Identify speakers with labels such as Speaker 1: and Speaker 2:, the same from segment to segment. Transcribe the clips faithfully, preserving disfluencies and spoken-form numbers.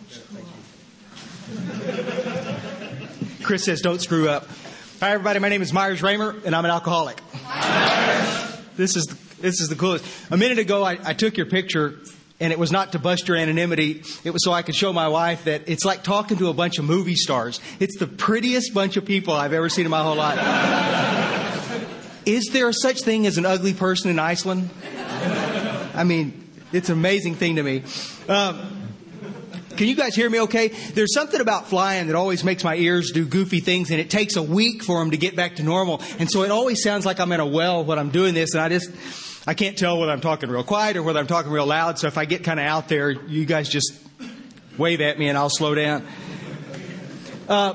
Speaker 1: Chris says, don't screw up. Hi, everybody. My name is Myers Raymer, and I'm an alcoholic. This is this is the coolest. A minute ago, I, I took your picture, and it was not to bust your anonymity. It was so I could show my wife that it's like talking to a bunch of movie stars. It's the prettiest bunch of people I've ever seen in my whole life. Is there such thing as an ugly person in Iceland? I mean, it's an amazing thing to me. Um, Can you guys hear me okay? There's something about flying that always makes my ears do goofy things, and it takes a week for them to get back to normal. And so it always sounds like I'm in a well when I'm doing this, and I just, I can't tell whether I'm talking real quiet or whether I'm talking real loud. So if I get kind of out there, you guys just wave at me and I'll slow down. Uh,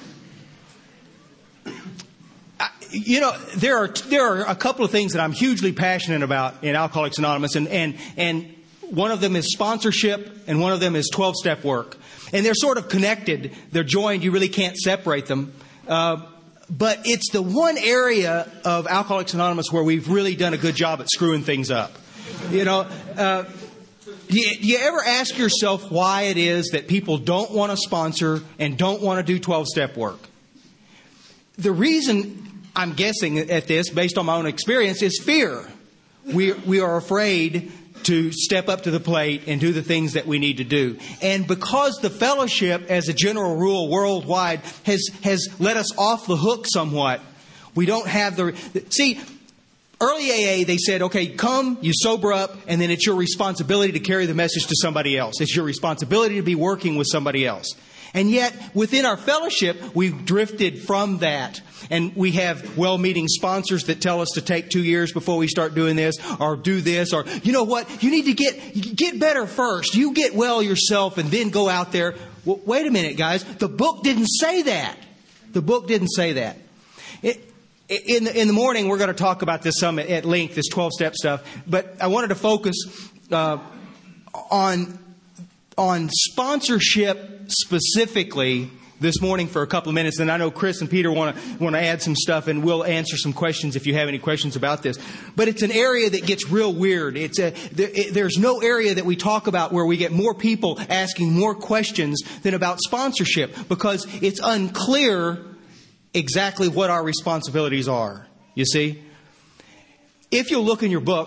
Speaker 1: I, you know, there are there are a couple of things that I'm hugely passionate about in Alcoholics Anonymous, and and and. One of them is sponsorship, and one of them is twelve-step work. And they're sort of connected. They're joined. You really can't separate them. Uh, but it's the one area of Alcoholics Anonymous where we've really done a good job at screwing things up. You know, uh, do you, do you ever ask yourself why it is that people don't want to sponsor and don't want to do twelve-step work? The reason I'm guessing at this, based on my own experience, is fear. We we are afraid to step up to the plate and do the things that we need to do. And because the fellowship, as a general rule worldwide, has has let us off the hook somewhat, we don't have the... See, early A A, they said, okay, come, you sober up, and then it's your responsibility to carry the message to somebody else. It's your responsibility to be working with somebody else. And yet, within our fellowship, we've drifted from that. And we have well-meaning sponsors that tell us to take two years before we start doing this, or do this, or, you know what, you need to get get better first. You get well yourself and then go out there. Well, wait a minute, guys. The book didn't say that. The book didn't say that. It, in, the, in the morning, we're going to talk about this some at length, this twelve-step stuff. But I wanted to focus uh, on... on sponsorship specifically this morning for a couple of minutes. And I know Chris and Peter want to want to add some stuff, and we'll answer some questions if you have any questions about this. But it's an area that gets real weird. It's a, there, it, there's no area that we talk about where we get more people asking more questions than about sponsorship, because it's unclear exactly what our responsibilities are. You see? If you'll look in your book,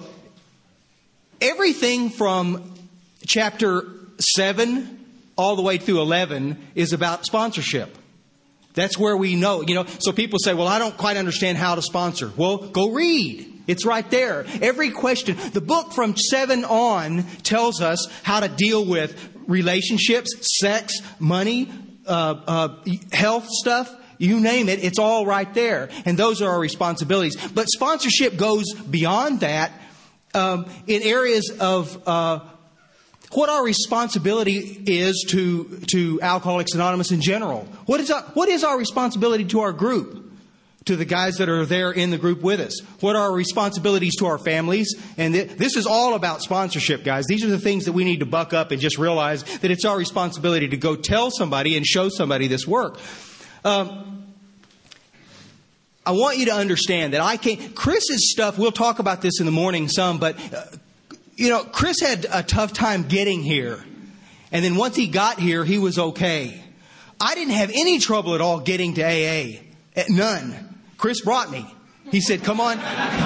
Speaker 1: everything from chapter seven all the way through eleven is about sponsorship. That's where we know, you know. So people say, well, I don't quite understand how to sponsor. Well, go read. It's right there. Every question. The book from seven on tells us how to deal with relationships, sex, money, uh, uh, health stuff. You name it. It's all right there. And those are our responsibilities. But sponsorship goes beyond that um, in areas of... Uh, what our responsibility is to to Alcoholics Anonymous in general. What is our, what is our responsibility to our group, to the guys that are there in the group with us? What are our responsibilities to our families? And th- this is all about sponsorship, guys. These are the things that we need to buck up and just realize that it's our responsibility to go tell somebody and show somebody this work. Um, I want you to understand that I can't... Chris's stuff, we'll talk about this in the morning some, but... Uh, You know, Chris had a tough time getting here. And then once he got here, he was okay. I didn't have any trouble at all getting to A A. None. Chris brought me. He said, come on.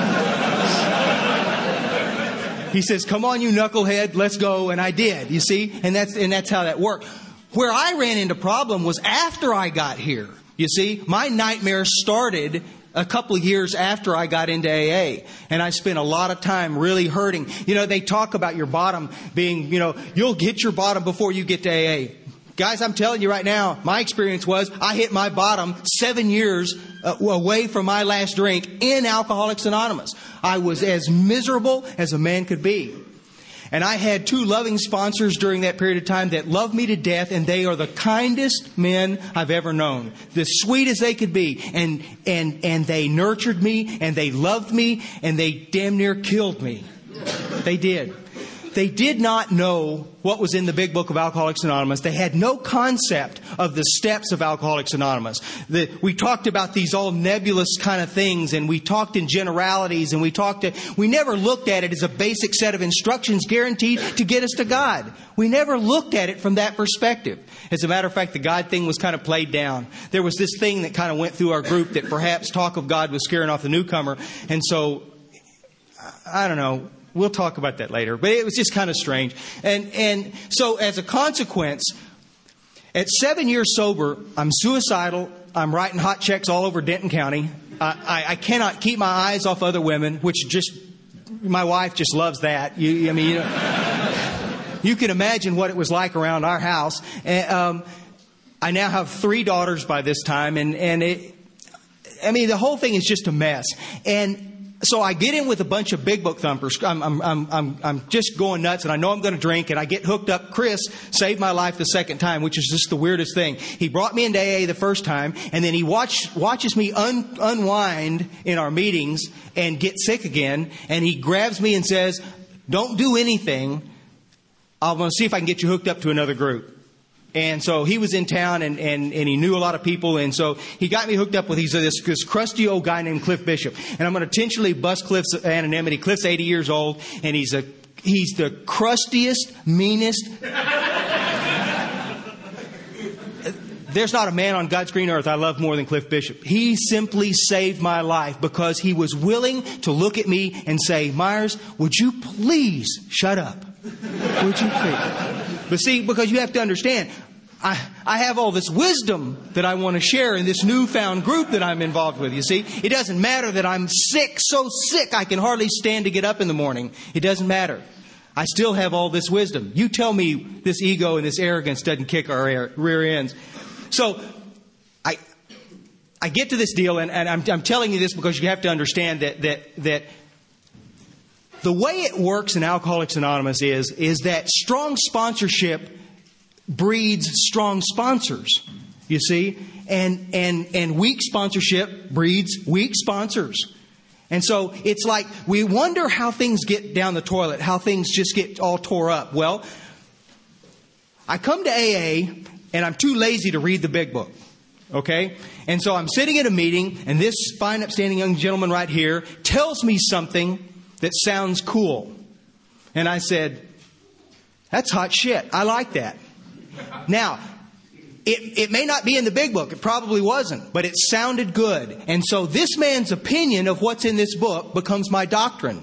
Speaker 1: He says, come on, you knucklehead, let's go. And I did, you see? And that's and that's how that worked. Where I ran into problem was after I got here. You see? My nightmare started a couple of years after I got into A A. And I spent a lot of time really hurting. You know, they talk about your bottom being, you know, you'll hit your bottom before you get to A A. Guys, I'm telling you right now, my experience was I hit my bottom seven years uh, away from my last drink in Alcoholics Anonymous. I was as miserable as a man could be. And I had two loving sponsors during that period of time that loved me to death, and they are the kindest men I've ever known. The sweet as they could be. And and and they nurtured me, and they loved me, and they damn near killed me. They did. They did not know what was in the big book of Alcoholics Anonymous. They had no concept of the steps of Alcoholics Anonymous. The, we talked about these all nebulous kind of things, and we talked in generalities, and we talked. To, we never looked at it as a basic set of instructions guaranteed to get us to God. We never looked at it from that perspective. As a matter of fact, the God thing was kind of played down. There was this thing that kind of went through our group that perhaps talk of God was scaring off the newcomer, and so I don't know. We'll talk about that later. But it was just kind of strange. And and so as a consequence, at seven years sober, I'm suicidal. I'm writing hot checks all over Denton County. I, I, I cannot keep my eyes off other women, which just, my wife just loves that. You, I mean, you know, you can imagine what it was like around our house. And, um, I now have three daughters by this time. And, and it, I mean, the whole thing is just a mess. And so I get in with a bunch of big book thumpers. I'm, I'm, I'm, I'm, I'm just going nuts, and I know I'm going to drink, and I get hooked up. Chris saved my life the second time, which is just the weirdest thing. He brought me into A A the first time, and then he watch, watches me un, unwind in our meetings and get sick again, and he grabs me and says, "Don't do anything. I'm going to see if I can get you hooked up to another group." And so he was in town, and, and, and he knew a lot of people. And so he got me hooked up with he's this, this crusty old guy named Cliff Bishop. And I'm going to intentionally bust Cliff's anonymity. Cliff's eighty years old, and he's a he's the crustiest, meanest. There's not a man on God's green earth I love more than Cliff Bishop. He simply saved my life because he was willing to look at me and say, "Myers, would you please shut up? Would you please?" But see, because you have to understand, I, I have all this wisdom that I want to share in this newfound group that I'm involved with. You see, it doesn't matter that I'm sick, so sick I can hardly stand to get up in the morning. It doesn't matter. I still have all this wisdom. You tell me this ego and this arrogance doesn't kick our air, rear ends. So I I get to this deal, and, and I'm, I'm telling you this because you have to understand that that that. The way it works in Alcoholics Anonymous is, is that strong sponsorship breeds strong sponsors, you see, and, and, and weak sponsorship breeds weak sponsors. And so it's like we wonder how things get down the toilet, how things just get all tore up. Well, I come to A A and I'm too lazy to read the big book. Okay? And so I'm sitting at a meeting, and this fine upstanding young gentleman right here tells me something that sounds cool. And I said, "That's hot shit. I like that." Now, it, it may not be in the big book. It probably wasn't. But it sounded good. And so this man's opinion of what's in this book becomes my doctrine.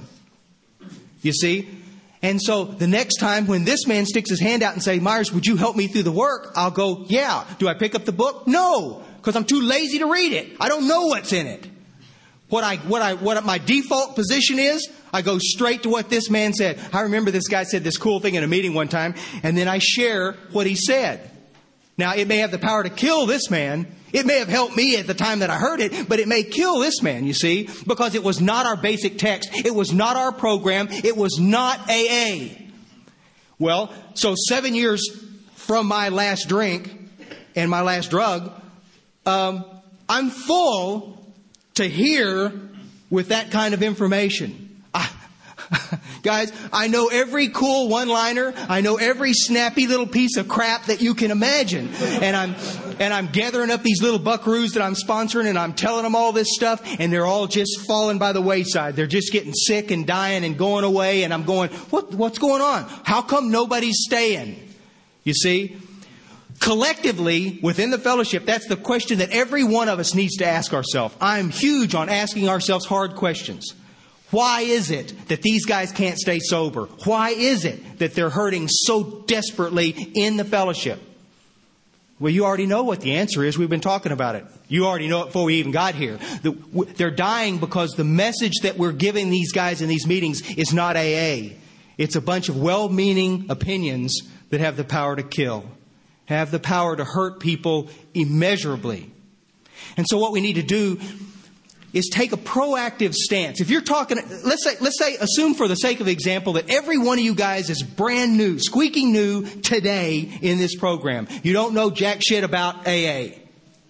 Speaker 1: You see? And so the next time when this man sticks his hand out and says, "Myers, would you help me through the work?" I'll go, "Yeah." Do I pick up the book? No. Because I'm too lazy to read it. I don't know what's in it. What I, what I, what my default position is, I go straight to what this man said. I remember this guy said this cool thing in a meeting one time, and then I share what he said. Now, it may have the power to kill this man. It may have helped me at the time that I heard it, but it may kill this man, you see, because it was not our basic text. It was not our program. It was not A A. Well, so seven years from my last drink and my last drug, um, I'm full to hear with that kind of information. I, guys, I know every cool one-liner. I know every snappy little piece of crap that you can imagine. And I'm and I'm gathering up these little buckaroos that I'm sponsoring, and I'm telling them all this stuff, and they're all just falling by the wayside. They're just getting sick and dying and going away, and I'm going, what what's going on? How come nobody's staying? You see? Collectively, within the fellowship, that's the question that every one of us needs to ask ourselves. I'm huge on asking ourselves hard questions. Why is it that these guys can't stay sober? Why is it that they're hurting so desperately in the fellowship? Well, you already know what the answer is. We've been talking about it. You already know it before we even got here. They're dying because the message that we're giving these guys in these meetings is not A A. It's a bunch of well-meaning opinions that have the power to kill. Have the power to hurt people immeasurably. And so what we need to do is take a proactive stance. If you're talking, let's say, let's say, assume for the sake of example that every one of you guys is brand new, squeaking new today in this program. You don't know jack shit about A A.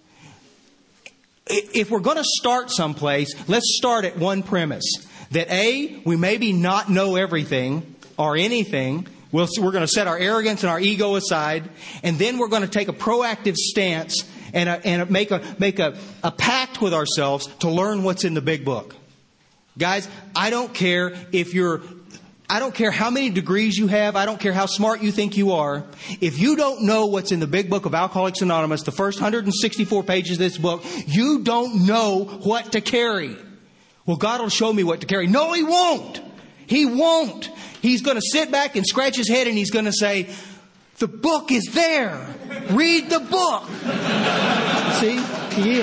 Speaker 1: If we're going to start someplace, let's start at one premise. That A, we maybe not know everything, or anything. We'll, we're going to set our arrogance and our ego aside, and then we're going to take a proactive stance and, a, and a, make, a, make a, a pact with ourselves to learn what's in the big book. Guys, I don't care if you're, I don't care how many degrees you have. I don't care how smart you think you are. If you don't know what's in the big book of Alcoholics Anonymous, the first one hundred sixty-four pages of this book, you don't know what to carry. Well, God will show me what to carry. No, He won't. He won't. He's going to sit back and scratch his head and He's going to say, the book is there. Read the book. See? He is.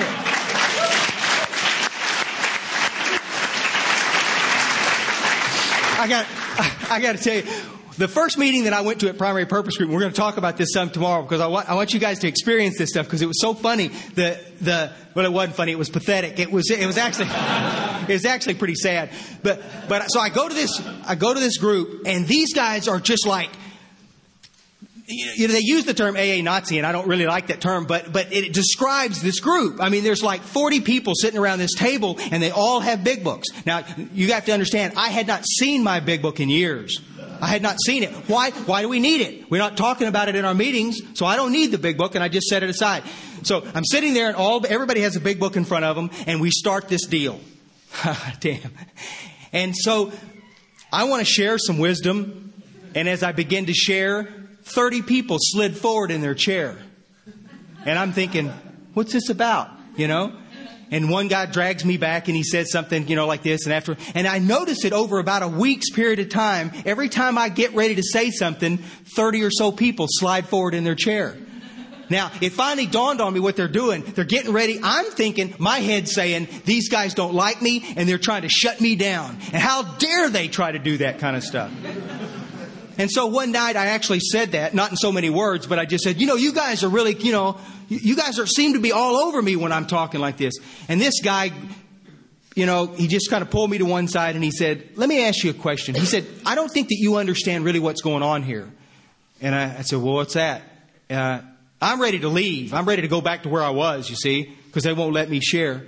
Speaker 1: I got, I got to tell you, the first meeting that I went to at Primary Purpose Group, and we're going to talk about this some tomorrow because I want, I want you guys to experience this stuff because it was so funny. The, the, well, it wasn't funny. It was pathetic. It was, it was actually, it was actually pretty sad. But, but so I go to this, I go to this group and these guys are just like, you know, they use the term A A Nazi, and I don't really like that term, but but it describes this group. I mean, there's like forty people sitting around this table, and they all have big books. Now, you have to understand, I had not seen my big book in years. I had not seen it. Why? Why do we need it? We're not talking about it in our meetings, so I don't need the big book, and I just set it aside. So I'm sitting there, and all everybody has a big book in front of them, and we start this deal. Damn. And so I want to share some wisdom, and as I begin to share, thirty people slid forward in their chair. And I'm thinking, what's this about? You know? And one guy drags me back and he says something, you know, like this. And after, and I notice it over about a week's period of time. Every time I get ready to say something, thirty or so people slide forward in their chair. Now, it finally dawned on me what they're doing. They're getting ready. I'm thinking, my head's saying, these guys don't like me and they're trying to shut me down. And how dare they try to do that kind of stuff? And so one night I actually said that, not in so many words, but I just said, you know, you guys are really, you know, you guys are seem to be all over me when I'm talking like this. And this guy, you know, he just kind of pulled me to one side and he said, let me ask you a question. He said, I don't think that you understand really what's going on here. And I, I said, well, what's that? Uh, I'm ready to leave. I'm ready to go back to where I was, you see, because they won't let me share.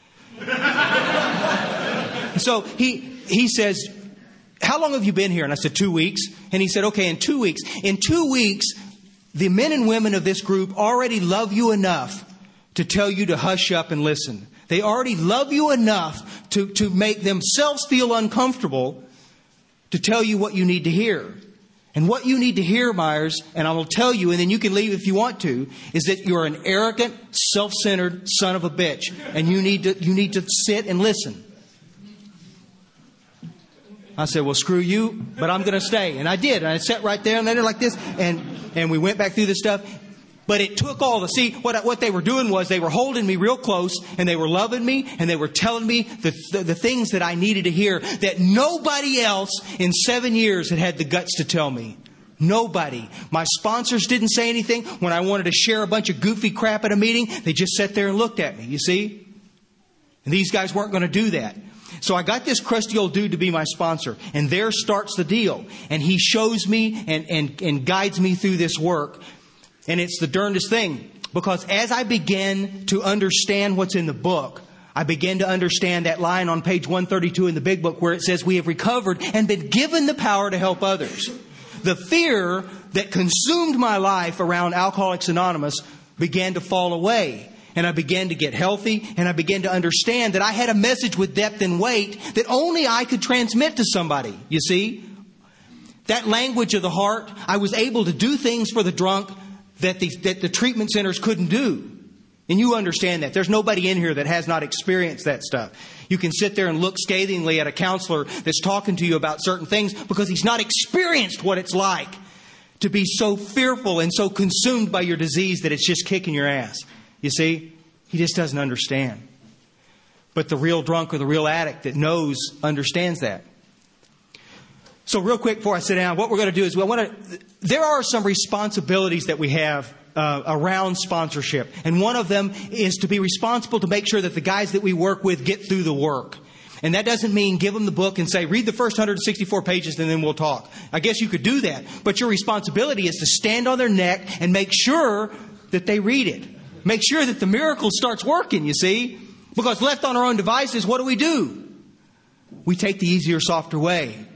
Speaker 1: So he he says, how long have you been here? And I said, two weeks. And he said, okay, in two weeks. In two weeks, the men and women of this group already love you enough to tell you to hush up and listen. They already love you enough to, to make themselves feel uncomfortable to tell you what you need to hear. And what you need to hear, Myers, and I will tell you, and then you can leave if you want to, is that you're an arrogant, self-centered son of a bitch. And you need to, you need to sit and listen. I said, well, screw you, but I'm going to stay. And I did. And I sat right there and then like this. And, and we went back through this stuff. But it took all the, see, what, what they were doing was they were holding me real close and they were loving me and they were telling me the, the, the things that I needed to hear that nobody else in seven years had had the guts to tell me. Nobody. My sponsors didn't say anything. When I wanted to share a bunch of goofy crap at a meeting, they just sat there and looked at me, you see? And these guys weren't going to do that. So I got this crusty old dude to be my sponsor. And there starts the deal. And he shows me and, and, and guides me through this work. And it's the darndest thing. Because as I begin to understand what's in the book, I begin to understand that line on page one thirty-two in the big book where it says we have recovered and been given the power to help others. The fear that consumed my life around Alcoholics Anonymous began to fall away. And I began to get healthy, and I began to understand that I had a message with depth and weight that only I could transmit to somebody, you see? That language of the heart, I was able to do things for the drunk that the, that the treatment centers couldn't do. And you understand that. There's nobody in here that has not experienced that stuff. You can sit there and look scathingly at a counselor that's talking to you about certain things because he's not experienced what it's like to be so fearful and so consumed by your disease that it's just kicking your ass. You see, he just doesn't understand. But the real drunk or the real addict that knows understands that. So real quick before I sit down, what we're going to do is we want to. There are some responsibilities that we have uh, around sponsorship, and one of them is to be responsible to make sure that the guys that we work with get through the work. And that doesn't mean give them the book and say, read the first one hundred sixty-four pages and then we'll talk. I guess you could do that, but your responsibility is to stand on their neck and make sure that they read it. Make sure that the miracle starts working, you see. Because left on our own devices, what do we do? We take the easier, softer way.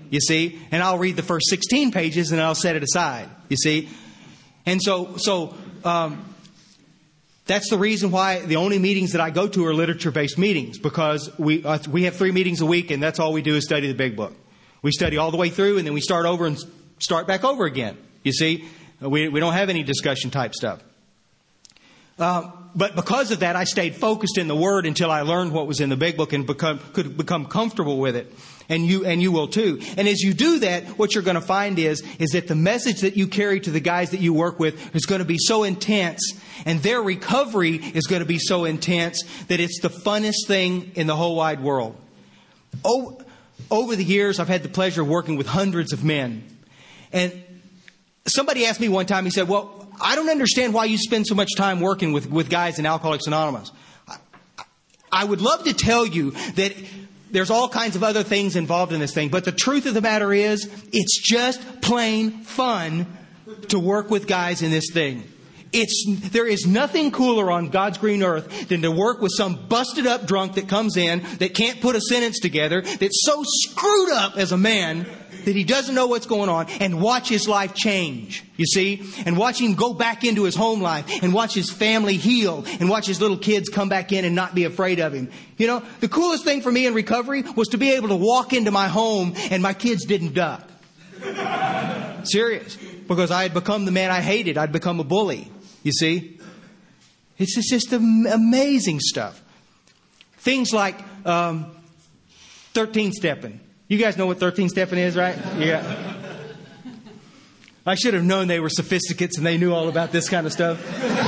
Speaker 1: you see, and I'll read the first sixteen pages and I'll set it aside, you see. And so, so um, that's the reason why the only meetings that I go to are literature-based meetings, because we uh, we have three meetings a week, and that's all we do is study the Big Book. We study all the way through, and then we start over and start back over again. You see, we we don't have any discussion type stuff. Uh, but because of that, I stayed focused in the Word until I learned what was in the Big Book and become could become comfortable with it. And you and you will too. And as you do that, what you're going to find is is that the message that you carry to the guys that you work with is going to be so intense, and their recovery is going to be so intense that it's the funnest thing in the whole wide world. Oh, over the years, I've had the pleasure of working with hundreds of men. And somebody asked me one time, he said, well, I don't understand why you spend so much time working with, with guys in Alcoholics Anonymous. I, I would love to tell you that there's all kinds of other things involved in this thing. But the truth of the matter is, it's just plain fun to work with guys in this thing. It's, there is nothing cooler on God's green earth than to work with some busted up drunk that comes in, that can't put a sentence together, that's so screwed up as a man that he doesn't know what's going on, and watch his life change, you see, and watch him go back into his home life, and watch his family heal, and watch his little kids come back in and not be afraid of him. You know, the coolest thing for me in recovery was to be able to walk into my home and my kids didn't duck. Serious. Because I had become the man I hated. I'd become a bully. You see? It's just, just amazing stuff. Things like um, thirteen-stepping. You guys know what thirteen-stepping is, right? Yeah. I should have known they were sophisticates and they knew all about this kind of stuff.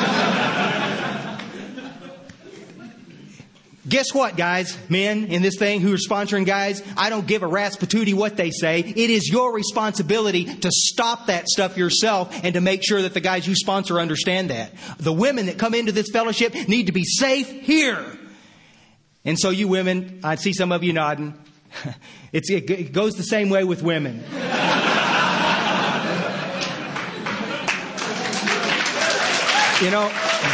Speaker 1: Guess what, guys, men in this thing who are sponsoring guys? I don't give a rat's patootie what they say. It is your responsibility to stop that stuff yourself and to make sure that the guys you sponsor understand that. The women that come into this fellowship need to be safe here. And so you women, I see some of you nodding. It's, it goes the same way with women. You know...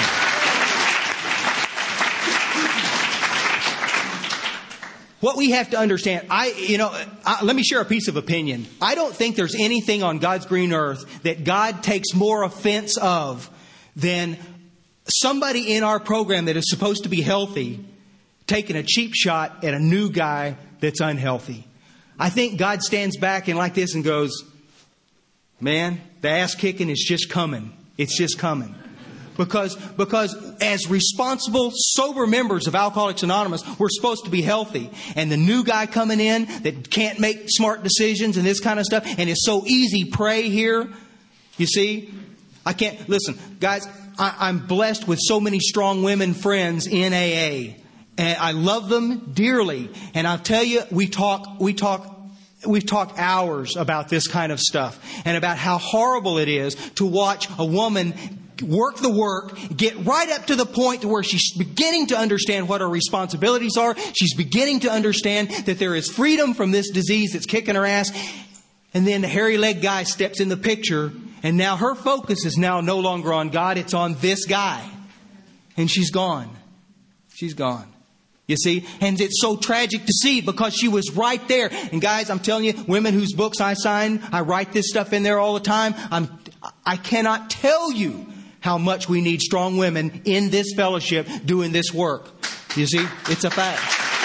Speaker 1: What we have to understand, I, you know, I, let me share a piece of opinion. I don't think there's anything on God's green earth that God takes more offense of than somebody in our program that is supposed to be healthy taking a cheap shot at a new guy that's unhealthy. I think God stands back and like this and goes, man, the ass kicking is just coming. It's just coming. Because, because as responsible, sober members of Alcoholics Anonymous, we're supposed to be healthy. And the new guy coming in that can't make smart decisions and this kind of stuff, and it's so easy prey here, you see, I can't, listen, guys, I, I'm blessed with so many strong women friends in A A. And I love them dearly. And I'll tell you, we talk, we talk, we've talked hours about this kind of stuff and about how horrible it is to watch a woman work the work, get right up to the point to where she's beginning to understand what her responsibilities are. She's beginning to understand that there is freedom from this disease that's kicking her ass. And then the hairy-legged guy steps in the picture, and now her focus is now no longer on God. It's on this guy. And she's gone. She's gone. You see? And it's so tragic to see because she was right there. And guys, I'm telling you, women whose books I sign, I write this stuff in there all the time. I'm, I cannot tell you how much we need strong women in this fellowship doing this work. You see? It's a fact.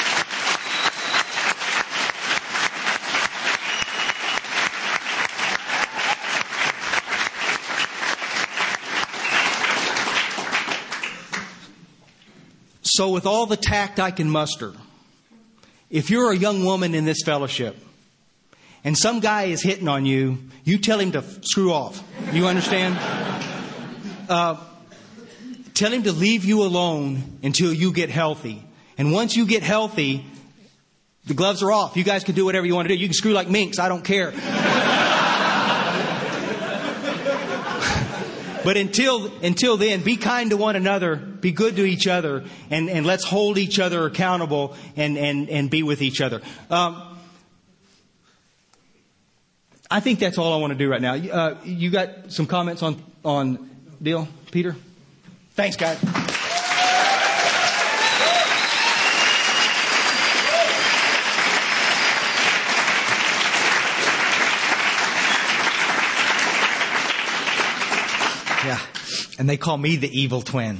Speaker 1: So with all the tact I can muster, if you're a young woman in this fellowship and some guy is hitting on you, you tell him to screw off. You understand? Uh, tell him to leave you alone until you get healthy. And once you get healthy, the gloves are off. You guys can do whatever you want to do. You can screw like minks. I don't care. But until until then, be kind to one another, be good to each other, and, and let's hold each other accountable and, and, and be with each other. Um, I think that's all I want to do right now. Uh, you got some comments on, on deal, Peter? Thanks, guys.
Speaker 2: Yeah. And they call me the evil twin.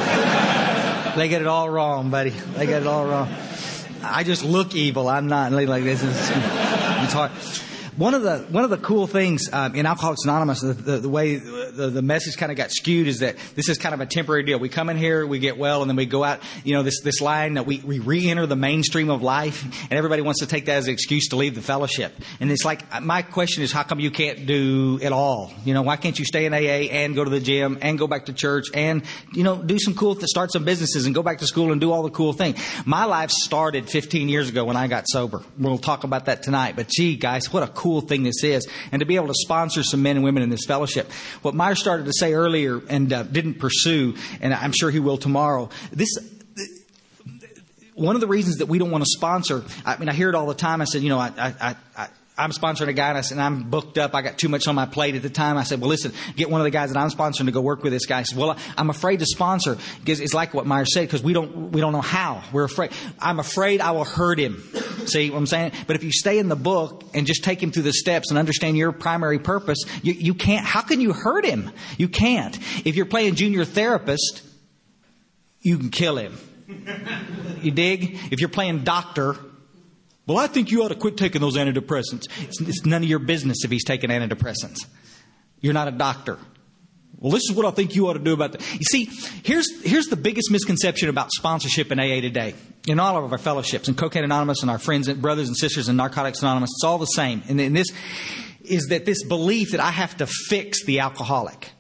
Speaker 2: They get it all wrong, buddy. They get it all wrong. I just look evil. I'm not like this. It's, it's hard. One of the one of the cool things um, in Alcoholics Anonymous, the, the, the way the, the message kind of got skewed is that this is kind of a temporary deal. We come in here, we get well, and then we go out. You know, this this line that we, we re-enter the mainstream of life, and everybody wants to take that as an excuse to leave the fellowship. And it's like, my question is, how come you can't do it all? You know, why can't you stay in A A and go to the gym and go back to church and, you know, do some cool, start some businesses and go back to school and do all the cool things? My life started fifteen years ago when I got sober. We'll talk about that tonight. But gee, guys, what a cool thing this is, and to be able to sponsor some men and women in this fellowship. What Meyer started to say earlier and uh, didn't pursue, and I'm sure he will tomorrow, this one of the reasons that we don't want to sponsor, I mean, I hear it all the time. I said, you know, I, I, I I'm sponsoring a guy, and I said, and I'm booked up. I got too much on my plate at the time. I said, well, listen, get one of the guys that I'm sponsoring to go work with this guy. I said, well, I'm afraid to sponsor because it's like what Meyer said, because we don't we don't know how. We're afraid. I'm afraid I will hurt him. See what I'm saying? But if you stay in the book and just take him through the steps and understand your primary purpose, you, you can't. How can you hurt him? You can't. If you're playing junior therapist, you can kill him. You dig? If you're playing doctor, well, I think you ought to quit taking those antidepressants. It's, it's none of your business if he's taking antidepressants. You're not a doctor. Well, this is what I think you ought to do about that. You see, here's here's the biggest misconception about sponsorship in A A today. In all of our fellowships, in Cocaine Anonymous and our friends and brothers and sisters in Narcotics Anonymous, it's all the same. And, and this is that this belief that I have to fix the alcoholic.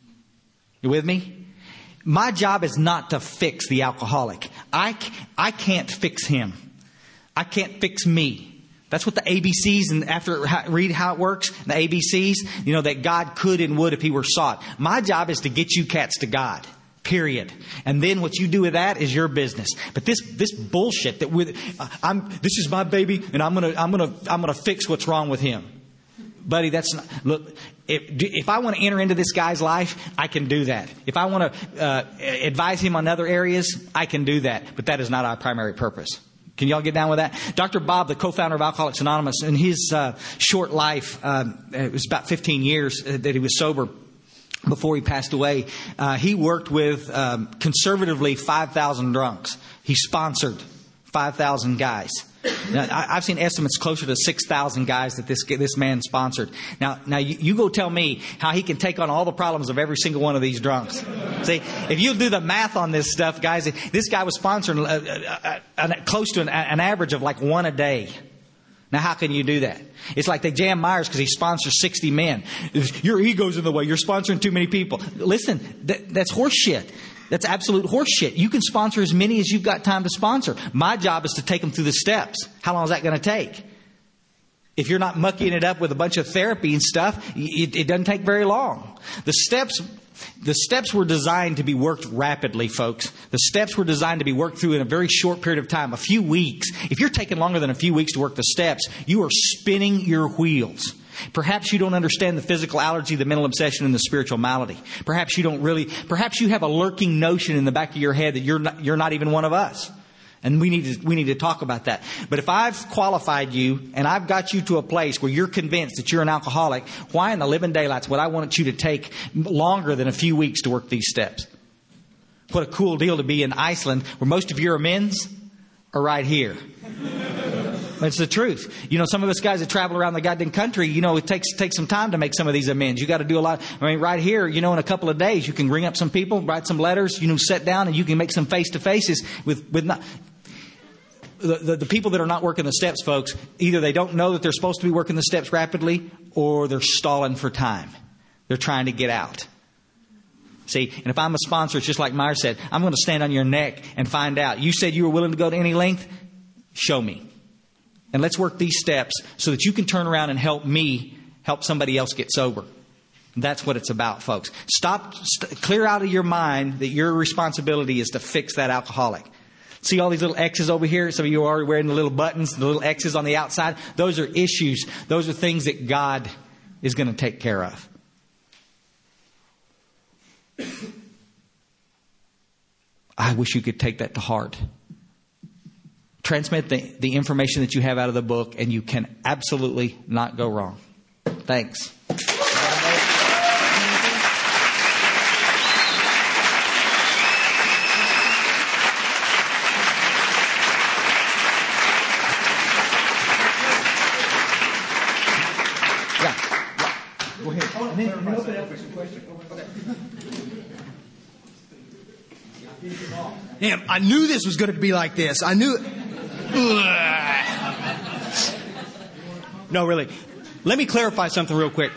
Speaker 2: You with me? My job is not to fix the alcoholic. I, I can't fix him. I can't fix me. That's what the A B Cs, and after read how it works, the A B Cs, you know, that God could and would if he were sought. My job is to get you cats to God. Period. And then what you do with that is your business. But this this bullshit that with uh, I'm this is my baby, and I'm gonna I'm gonna I'm gonna fix what's wrong with him, buddy. That's not, look. If if I want to enter into this guy's life, I can do that. If I want to uh, advise him on other areas, I can do that. But that is not our primary purpose. Can y'all get down with that? Doctor Bob, the co-founder of Alcoholics Anonymous, in his uh, short life, uh, it was about fifteen years that he was sober before he passed away. Uh, he worked with um, conservatively five thousand drunks. He sponsored five thousand guys. Now, I, I've seen estimates closer to six thousand guys that this this man sponsored. Now, now you, you go tell me how he can take on all the problems of every single one of these drunks. See, if you do the math on this stuff, guys, this guy was sponsoring uh, uh, uh, close to an, an average of like one a day. Now, how can you do that? It's like they jam Myers because he sponsors sixty men. Your ego's in the way. You're sponsoring too many people. Listen, that, that's horse shit. That's absolute horse shit. You can sponsor as many as you've got time to sponsor. My job is to take them through the steps. How long is that going to take? If you're not mucking it up with a bunch of therapy and stuff, it, it doesn't take very long. The steps, the steps were designed to be worked rapidly, folks. The steps were designed to be worked through in a very short period of time, a few weeks. If you're taking longer than a few weeks to work the steps, you are spinning your wheels. Perhaps you don't understand the physical allergy, the mental obsession, and the spiritual malady. Perhaps you don't really, perhaps you have a lurking notion in the back of your head that you're not, you're not even one of us. And we need to, we need to talk about that. But if I've qualified you and I've got you to a place where you're convinced that you're an alcoholic, why in the living daylights would I want you to take longer than a few weeks to work these steps? What a cool deal to be in Iceland where most of your amends are right here. It's the truth. You know, some of us guys that travel around the goddamn country, you know, it takes takes some time to make some of these amends. You got to do a lot. I mean, right here, you know, in a couple of days, you can ring up some people, write some letters, you know, sit down, and you can make some face-to-faces with, with not... The, the, the people that are not working the steps, folks, either they don't know that they're supposed to be working the steps rapidly, or they're stalling for time. They're trying to get out. See, and if I'm a sponsor, it's just like Meyer said, I'm going to stand on your neck and find out. You said you were willing to go to any length? Show me. And let's work these steps so that you can turn around and help me help somebody else get sober. That's what it's about, folks. Stop, st- clear out of your mind that your responsibility is to fix that alcoholic. See all these little X's over here? Some of you are already wearing the little buttons, the little X's on the outside. Those are issues. Those are things that God is going to take care of. I wish you could take that to heart. Transmit the, the information that you have out of the book, and you can absolutely not go wrong. Thanks.
Speaker 1: Damn, I knew this was going to be like this. I knew it. No, really. Let me clarify something real quick.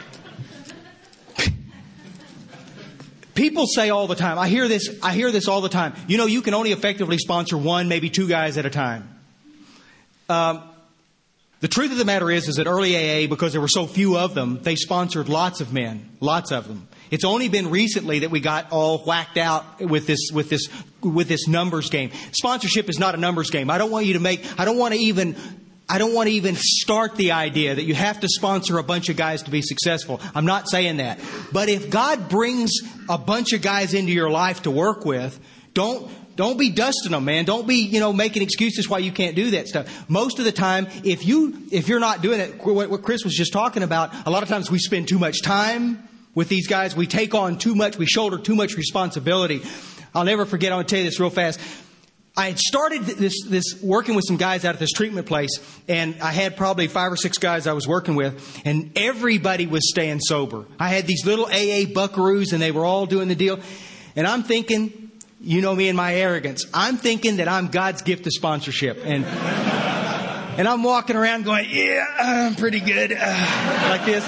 Speaker 1: People say all the time, I hear this, I hear this all the time. You know, you can only effectively sponsor one, maybe two guys at a time. Um, the truth of the matter is, is that early A A, because there were so few of them, they sponsored lots of men, lots of them. It's only been recently that we got all whacked out with this, with this, with this numbers game. Sponsorship is not a numbers game. I don't want you to make, I don't want to even, I don't want to even start the idea that you have to sponsor a bunch of guys to be successful. I'm not saying that. But if God brings a bunch of guys into your life to work with, don't, don't be dusting them, man. Don't be, you know, making excuses why you can't do that stuff. Most of the time, if you, if you're not doing it, what Chris was just talking about, a lot of times we spend too much time with these guys. We take on too much. We shoulder too much responsibility. I'll never forget. I'm going to tell you this real fast. I had started this, this working with some guys out at this treatment place, and I had probably five or six guys I was working with, and everybody was staying sober. I had these little A A buckaroos, and they were all doing the deal. And I'm thinking, you know me and my arrogance, I'm thinking that I'm God's gift to sponsorship. And and I'm walking around going, yeah, I'm pretty good, uh, like this.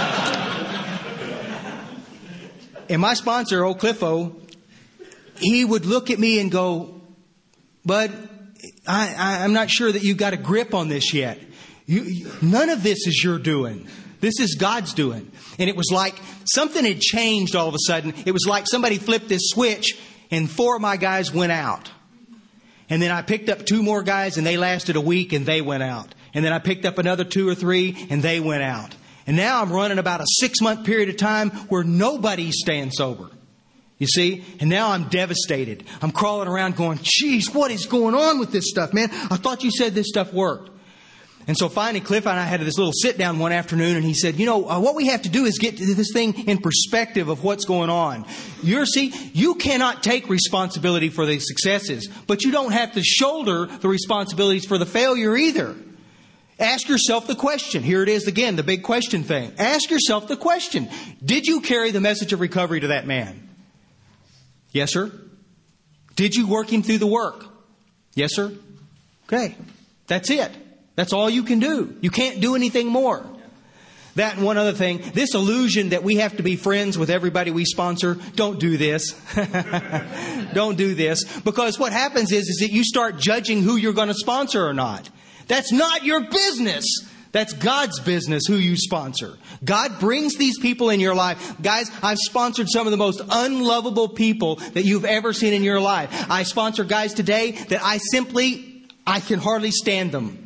Speaker 1: And my sponsor, old Cliffo, he would look at me and go, But I, I, I'm not sure that you've got a grip on this yet. You, you, none of this is your doing. This is God's doing. And it was like something had changed all of a sudden. It was like somebody flipped this switch and four of my guys went out. And then I picked up two more guys and they lasted a week and they went out. And then I picked up another two or three and they went out. And now I'm running about a six month period of time where nobody's staying sober. You see? And now I'm devastated. I'm crawling around going, geez, what is going on with this stuff, man? I thought you said this stuff worked. And so finally, Cliff and I had this little sit down one afternoon, and he said, you know, uh, what we have to do is get this thing in perspective of what's going on. You're, see, you cannot take responsibility for the successes, but you don't have to shoulder the responsibilities for the failure either. Ask yourself the question. Here it is again, the big question thing. Ask yourself the question. Did you carry the message of recovery to that man? Yes, sir. Did you work him through the work? Yes, sir. Okay. That's it. That's all you can do. You can't do anything more. That and one other thing, this illusion that we have to be friends with everybody we sponsor, don't do this. Don't do this. Because what happens is, is that you start judging who you're going to sponsor or not. That's not your business. That's God's business, who you sponsor. God brings these people in your life. Guys, I've sponsored some of the most unlovable people that you've ever seen in your life. I sponsor guys today that I simply, I can hardly stand them.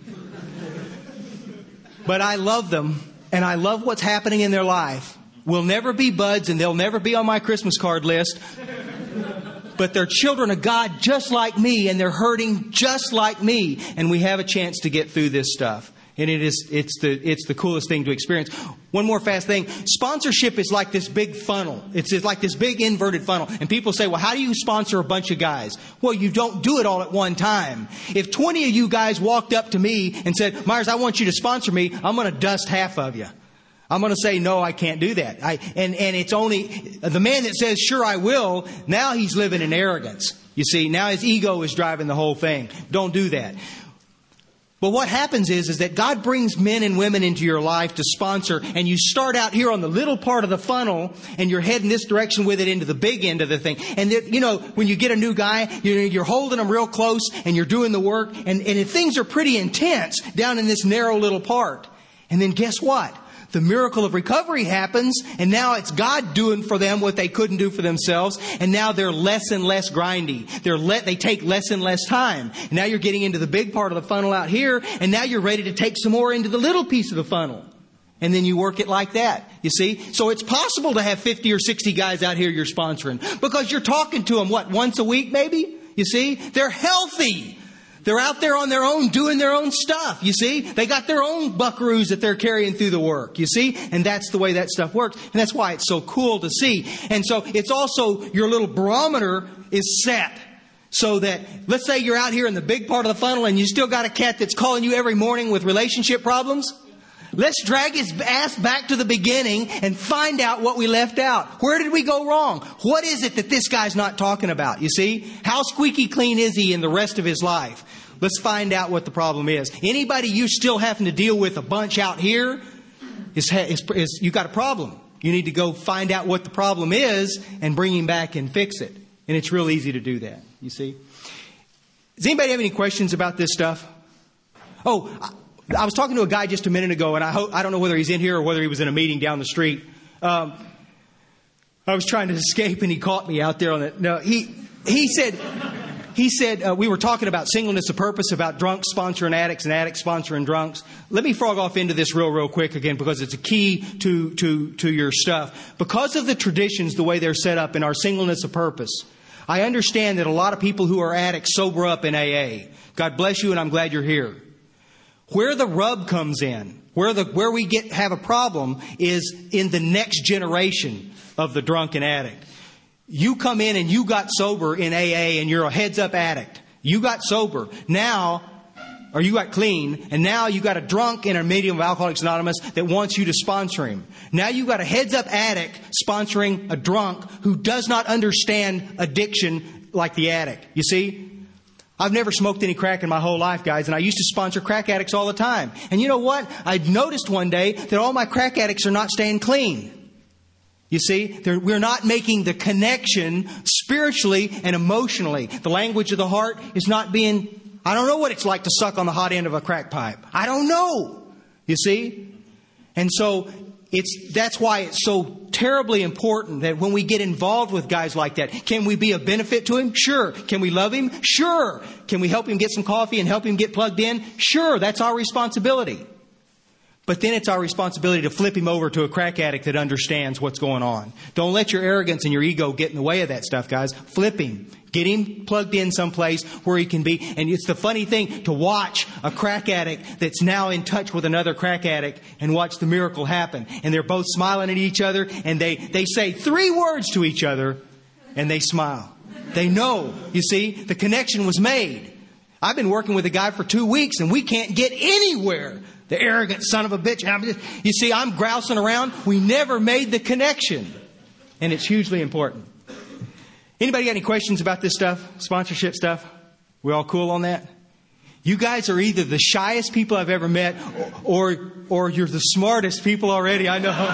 Speaker 1: But I love them, and I love what's happening in their life. We'll never be buds, and they'll never be on my Christmas card list. But they're children of God just like me, and they're hurting just like me. And we have a chance to get through this stuff. And it is, it's the, it's the coolest thing to experience. One more fast thing. Sponsorship is like this big funnel. It's like this big inverted funnel. And people say, well, how do you sponsor a bunch of guys? Well, you don't do it all at one time. If twenty of you guys walked up to me and said, Myers, I want you to sponsor me, I'm going to dust half of you. I'm going to say, no, I can't do that. I, and, and it's only the man that says, sure, I will. Now he's living in arrogance. You see, now his ego is driving the whole thing. Don't do that. But what happens is, is that God brings men and women into your life to sponsor, and you start out here on the little part of the funnel, and you're heading this direction with it into the big end of the thing. And there, you know, when you get a new guy, you're, you're holding them real close, and you're doing the work, and, and if things are pretty intense down in this narrow little part. And then guess what? The miracle of recovery happens, and now it's God doing for them what they couldn't do for themselves, and now they're less and less grindy. They're let, they take less and less time. And now you're getting into the big part of the funnel out here, and now you're ready to take some more into the little piece of the funnel. And then you work it like that, you see? So it's possible to have fifty or sixty guys out here you're sponsoring, because you're talking to them, what, once a week maybe? You see? They're healthy. They're out there on their own doing their own stuff, you see? They got their own buckaroos that they're carrying through the work, you see? And that's the way that stuff works. And that's why it's so cool to see. And so it's also, your little barometer is set. So that, let's say you're out here in the big part of the funnel and you still got a cat that's calling you every morning with relationship problems. Let's drag his ass back to the beginning and find out what we left out. Where did we go wrong? What is it that this guy's not talking about? You see? How squeaky clean is he in the rest of his life? Let's find out what the problem is. Anybody you still having to deal with a bunch out here, is, is, is you got a problem. You need to go find out what the problem is and bring him back and fix it. And it's real easy to do that. You see? Does anybody have any questions about this stuff? Oh, I was talking to a guy just a minute ago, and I hope, I don't know whether he's in here or whether he was in a meeting down the street. Um, I was trying to escape, and he caught me out there on it. No, he he said he said uh, we were talking about singleness of purpose, about drunks sponsoring addicts and addicts sponsoring drunks. Let me frog off into this real, real quick again, because it's a key to to to your stuff. Because of the traditions, the way they're set up in our singleness of purpose, I understand that a lot of people who are addicts sober up in A A. God bless you, and I'm glad you're here. Where the rub comes in, where the where we get have a problem, is in the next generation of the drunken addict. You come in and you got sober in A A, and you're a heads up addict. You got sober now, or you got clean, and now you got a drunk in a medium of Alcoholics Anonymous that wants you to sponsor him. Now you got a heads up addict sponsoring a drunk who does not understand addiction like the addict. You see? I've never smoked any crack in my whole life, guys, and I used to sponsor crack addicts all the time. And you know what? I noticed one day that all my crack addicts are not staying clean. You see, They're, we're not making the connection spiritually and emotionally. The language of the heart is not being... I don't know what it's like to suck on the hot end of a crack pipe. I don't know. You see? And so it's that's why it's so terribly important that when we get involved with guys like that, can we be a benefit to him? Sure. Can we love him? Sure. Can we help him get some coffee and help him get plugged in? Sure. That's our responsibility. But then it's our responsibility to flip him over to a crack addict that understands what's going on. Don't let your arrogance and your ego get in the way of that stuff, guys. Flip him. Get him plugged in someplace where he can be. And it's the funny thing to watch a crack addict that's now in touch with another crack addict and watch the miracle happen. And they're both smiling at each other, and they, they say three words to each other, and they smile. They know, you see, the connection was made. I've been working with a guy for two weeks, and we can't get anywhere. The arrogant son of a bitch. You see, I'm grousing around. We never made the connection. And it's hugely important. Anybody got any questions about this stuff? Sponsorship stuff? We all cool on that? You guys are either the shyest people I've ever met, or or you're the smartest people already. I know.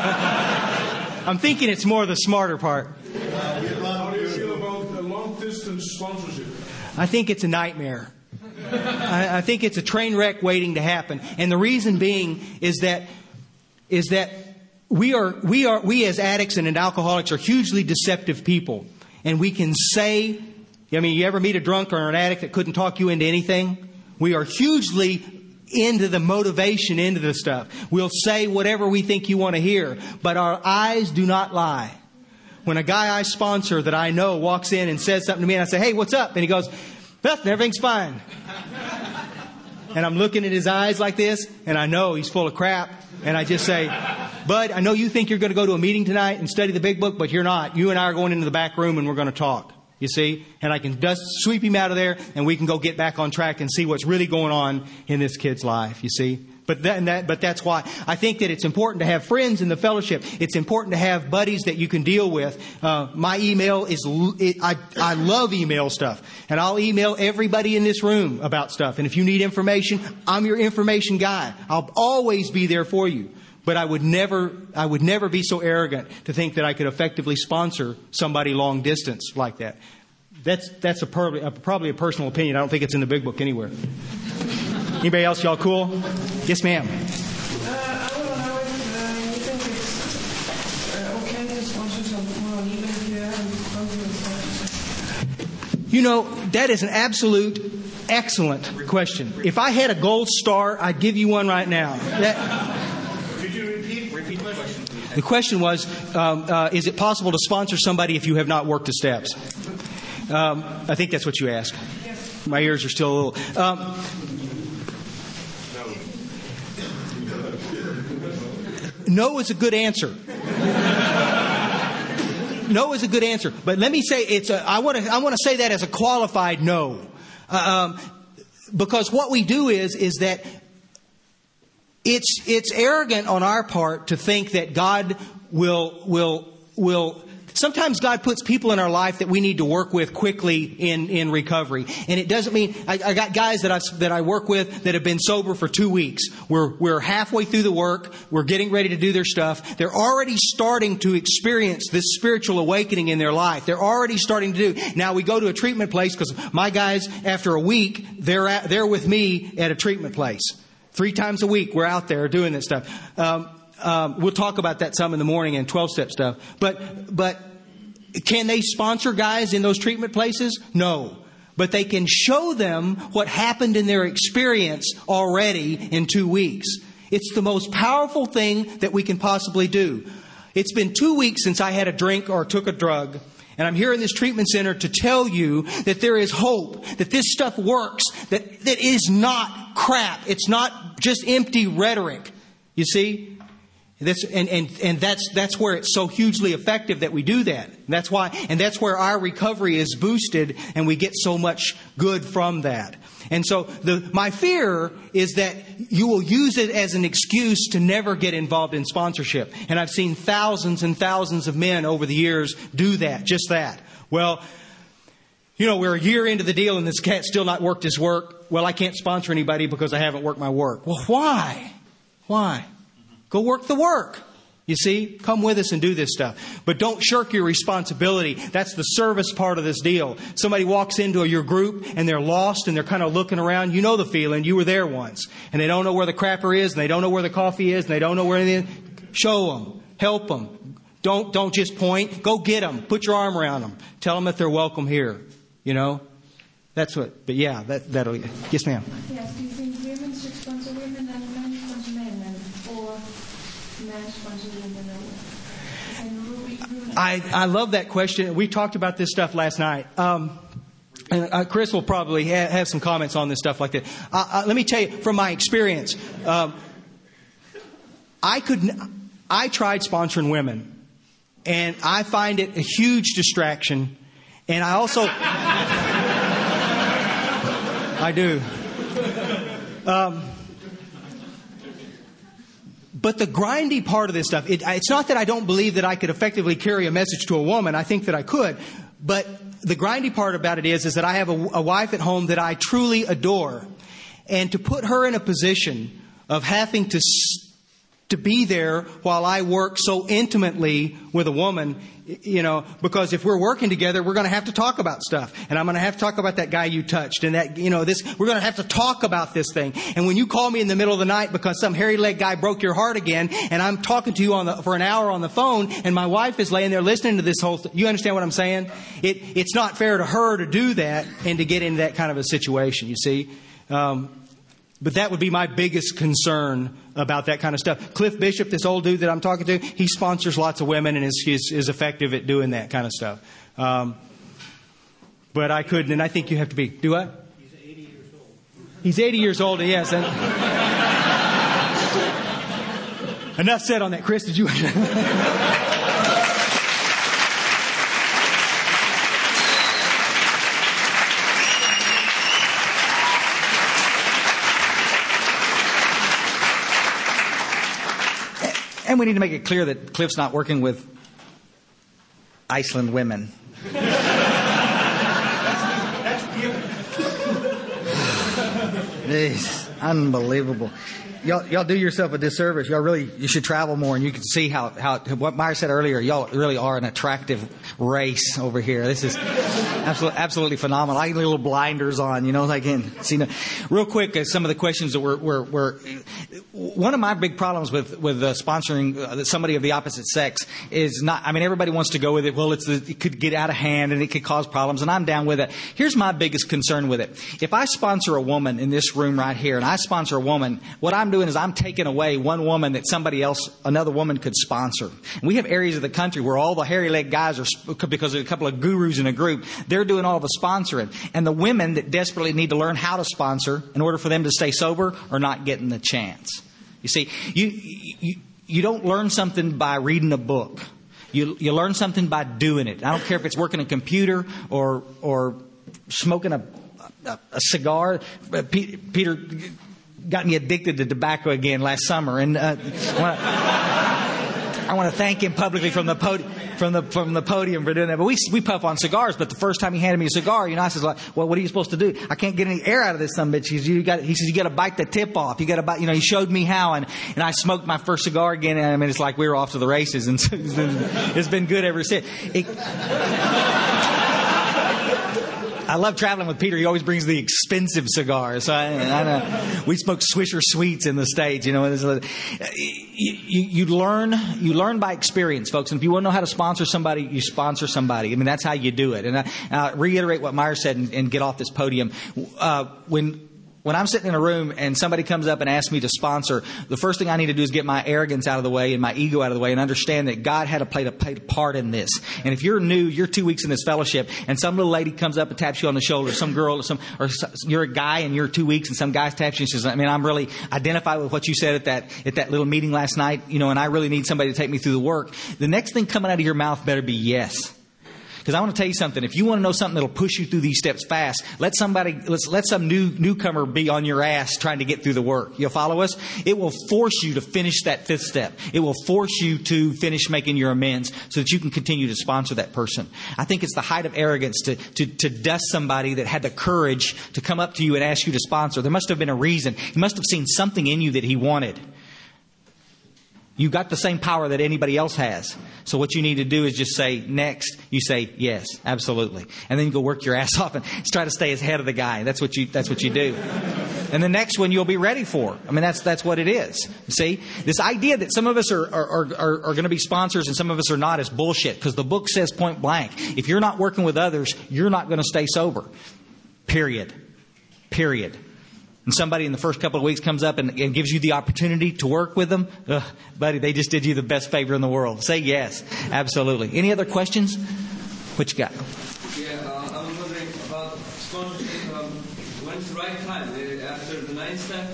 Speaker 1: I'm thinking it's more the smarter part.
Speaker 3: How do you feel about the long-distance sponsorship?
Speaker 1: I think it's a nightmare. I, I think it's a train wreck waiting to happen. And the reason being is that is that we are we are we as addicts and alcoholics are hugely deceptive people. And we can say, I mean, you ever meet a drunk or an addict that couldn't talk you into anything? We are hugely into the motivation, into the stuff. We'll say whatever we think you want to hear, but our eyes do not lie. When a guy I sponsor that I know walks in and says something to me, and I say, hey, what's up? And he goes, nothing, everything's fine. And I'm looking at his eyes like this, and I know he's full of crap. And I just say, bud, I know you think you're going to go to a meeting tonight and study the big book, but you're not. You and I are going into the back room and we're going to talk. You see? And I can dust, sweep him out of there, and we can go get back on track and see what's really going on in this kid's life. You see? But that, and that, but that's why I think that it's important to have friends in the fellowship. It's important to have buddies that you can deal with. Uh, my email is, it, I, I love email stuff. And I'll email everybody in this room about stuff. And if you need information, I'm your information guy. I'll always be there for you. But I would never, I would never be so arrogant to think that I could effectively sponsor somebody long distance like that. That's, that's a, per, a, probably a personal opinion. I don't think it's in the big book anywhere. Anybody else, y'all cool? Yes, ma'am.
Speaker 4: Uh, I don't know if uh, you think it's uh, okay to sponsor someone on email if you haven't sponsored.
Speaker 1: You know, that is an absolute excellent question. If I had a gold star, I'd give you one right now. That,
Speaker 3: Could you repeat? Repeat the question.
Speaker 1: the question was, um, uh, is it possible to sponsor somebody if you have not worked the steps? Um, I think that's what you asked. My ears are still a little... Um, No is a good answer. No is a good answer. But let me say, it's a, I want to I want to say that as a qualified no. Uh, um, because what we do is, is that it's it's arrogant on our part to think that God will will will. Sometimes God puts people in our life that we need to work with quickly in, in recovery. And it doesn't mean, I, I got guys that I, that I work with that have been sober for two weeks. We're, we're halfway through the work. We're getting ready to do their stuff. They're already starting to experience this spiritual awakening in their life. They're already starting to do. Now we go to a treatment place because my guys, after a week, they're at, they're with me at a treatment place. Three times a week, we're out there doing this stuff. Um, um, we'll talk about that some in the morning and twelve-step stuff. But, but, can they sponsor guys in those treatment places? No. But they can show them what happened in their experience already in two weeks. It's the most powerful thing that we can possibly do. It's been two weeks since I had a drink or took a drug. And I'm here in this treatment center to tell you that there is hope, that this stuff works, that, that is not crap. It's not just empty rhetoric. You see? That's, and, and, and that's, that's where it's so hugely effective that we do that. That's why, and that's where our recovery is boosted and we get so much good from that. And so the, my fear is that you will use it as an excuse to never get involved in sponsorship. And I've seen thousands and thousands of men over the years do that, just that. Well, you know, we're a year into the deal and this cat's still not worked his work. Well, I can't sponsor anybody because I haven't worked my work. Well, why? Why? Go work the work. You see, come with us and do this stuff. But don't shirk your responsibility. That's the service part of this deal. Somebody walks into your group and they're lost and they're kind of looking around. You know the feeling. You were there once. And they don't know where the crapper is and they don't know where the coffee is and they don't know where anything. Show them. Help them. Don't, don't just point. Go get them. Put your arm around them. Tell them that they're welcome here. You know? That's what, but yeah, that, that'll, yes ma'am.
Speaker 4: Yes, do you think women should sponsor women and men sponsor men, and or men sponsor women?
Speaker 1: I, I love that question. We talked about this stuff last night. Um, and uh, Chris will probably ha- have some comments on this stuff like that. Uh, uh, let me tell you from my experience. Um, I could, I tried sponsoring women, and I find it a huge distraction. And I also. I do. Um, but the grindy part of this stuff, it, it's not that I don't believe that I could effectively carry a message to a woman. I think that I could. But the grindy part about it is, is that I have a, a wife at home that I truly adore. And to put her in a position of having to, to be there while I work so intimately with a woman, you know, because if we're working together, we're going to have to talk about stuff. And I'm going to have to talk about that guy you touched and that, you know, this, we're going to have to talk about this thing. And when you call me in the middle of the night because some hairy leg guy broke your heart again and I'm talking to you on the, for an hour on the phone and my wife is laying there listening to this whole thing, you understand what I'm saying? It, it's not fair to her to do that and to get into that kind of a situation, you see. Um, But that would be my biggest concern about that kind of stuff. Cliff Bishop, this old dude that I'm talking to, he sponsors lots of women and is, is, is effective at doing that kind of stuff. Um, but I couldn't, and I think you have to be. Do what?
Speaker 5: He's eighty years old.
Speaker 1: He's eighty years old, yes. And enough said on that. Chris, did you...
Speaker 2: And we need to make it clear that Cliff's not working with Iceland women. It's unbelievable. Y'all, y'all do yourself a disservice. Y'all really, you should travel more, and you can see how, how what Meyer said earlier. Y'all really are an attractive race over here. This is absolutely, absolutely phenomenal. I get little blinders on, you know, I can see. No. Real quick, uh, some of the questions that were, were, were one of my big problems with with uh, sponsoring uh, somebody of the opposite sex is not. I mean, everybody wants to go with it. Well, it's the, it could get out of hand and it could cause problems, and I'm down with it. Here's my biggest concern with it. If I sponsor a woman in this room right here, and I sponsor a woman, what I'm doing is I'm taking away one woman that somebody else, another woman could sponsor. And we have areas of the country where all the hairy leg guys are, because of a couple of gurus in a group, they're doing all the sponsoring. And the women that desperately need to learn how to sponsor in order for them to stay sober are not getting the chance. You see, you you, you don't learn something by reading a book. You you learn something by doing it. I don't care if it's working a computer or or smoking a a, a cigar. Peter got me addicted to tobacco again last summer. And uh, I want to thank him publicly from the podium. From the from the podium for doing that. But we we puff on cigars. But the first time he handed me a cigar, you know, I said, "Well, what are you supposed to do? I can't get any air out of this son of a bitch." He says, "You got." He says, "You got to bite the tip off. You got to bite." You know, he showed me how, and, and I smoked my first cigar again. And I mean, it's like we were off to the races, and it's been, it's been good ever since. It, I love traveling with Peter. He always brings the expensive cigars. So I, I know. We smoke Swisher Sweets in the States. You know, you, you, you learn you learn by experience, folks. And if you want to know how to sponsor somebody, you sponsor somebody. I mean, that's how you do it. And I, I reiterate what Meyer said and, and get off this podium. Uh, when. When I'm sitting in a room and somebody comes up and asks me to sponsor, the first thing I need to do is get my arrogance out of the way and my ego out of the way and understand that God had to play, to play a part in this. And if you're new, you're two weeks in this fellowship, and some little lady comes up and taps you on the shoulder, some girl, or some, or you're a guy and you're two weeks and some guy taps you and says, I mean, I'm really identified with what you said at that at that little meeting last night, you know, and I really need somebody to take me through the work. The next thing coming out of your mouth better be yes. Because I want to tell you something. If you want to know something that'll push you through these steps fast, let somebody, let's let some new newcomer be on your ass trying to get through the work. You'll follow us? It will force you to finish that fifth step. It will force you to finish making your amends so that you can continue to sponsor that person. I think it's the height of arrogance to, to, to dust somebody that had the courage to come up to you and ask you to sponsor. There must have been a reason. He must have seen something in you that he wanted. You got the same power that anybody else has. So what you need to do is just say next. You say yes, absolutely, and then you go work your ass off and try to stay ahead of the guy. That's what you. That's what you do. And the next one you'll be ready for. I mean, that's that's what it is. See, this idea that some of us are are are, are going to be sponsors and some of us are not is bullshit. Because the book says point blank, if you're not working with others, you're not going to stay sober. Period. Period. And somebody in the first couple of weeks comes up and, and gives you the opportunity to work with them, ugh, buddy, they just did you the best favor in the world. Say yes. Absolutely. Any other questions? What you got?
Speaker 5: Yeah, uh, I was wondering about sponsorship. Um, when's the right time? After the ninth step?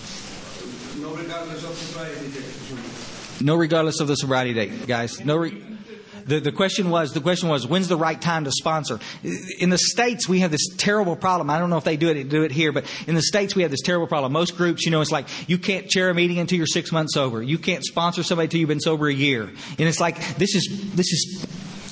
Speaker 5: No regardless of sobriety date.
Speaker 2: No regardless of the sobriety date, guys. No re- The, the question was, the question was, when's the right time to sponsor? In the States, we have this terrible problem. I don't know if they do it, do it here, but in the States, we have this terrible problem. Most groups, you know, it's like, you can't chair a meeting until you're six months sober. You can't sponsor somebody until you've been sober a year. And it's like, this is, this is,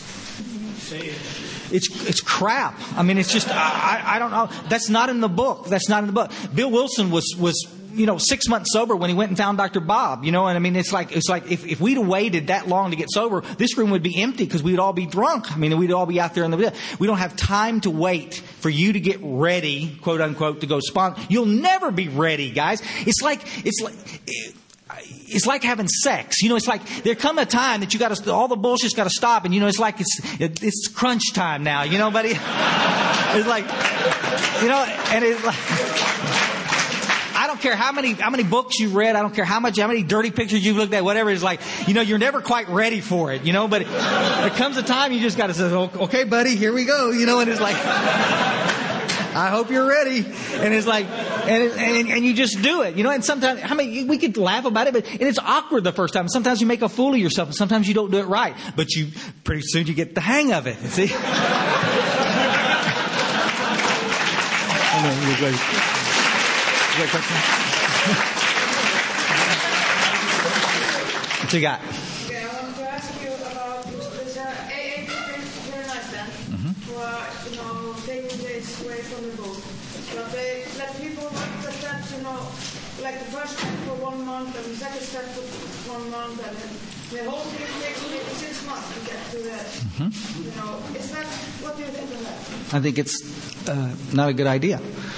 Speaker 2: It's it's crap. I mean, it's just, I, I don't know. That's not in the book. That's not in the book. Bill Wilson was, was, you know, six months sober when he went and found Doctor Bob, you know, and I mean, it's like, it's like if, if we'd have waited that long to get sober, this room would be empty because we'd all be drunk. I mean, we'd all be out there in the, we don't have time to wait for you to get ready, quote unquote, to go sponsor. You'll never be ready, guys. It's like, it's like, it, It's like having sex. You know, it's like there come a time that you got to, all the bullshit's got to stop. And, you know, it's like it's it, it's crunch time now, you know, buddy? It's like, you know, and it's like, I don't care how many how many books you've read. I don't care how much, how many dirty pictures you've looked at, whatever. It's like, you know, you're never quite ready for it, you know, but it, there comes a time you just got to say, okay, buddy, here we go, you know, and it's like, I hope you're ready. And it's like, and, it, and and you just do it, you know. And sometimes, I mean, we could laugh about it, but and it's awkward the first time. Sometimes you make a fool of yourself, and sometimes you don't do it right. But you, pretty soon, you get the hang of it. See? What you got?
Speaker 4: Okay, I want to ask you about this uh, A A people here in Iceland who are, you know, taking this away from the book. But they let people take the steps, you know, like the first step for one month and the second step for one month, and then the whole thing takes maybe six months to get to that. Mm-hmm. You know, is that, what do you think of that?
Speaker 2: I think it's uh, not a good idea.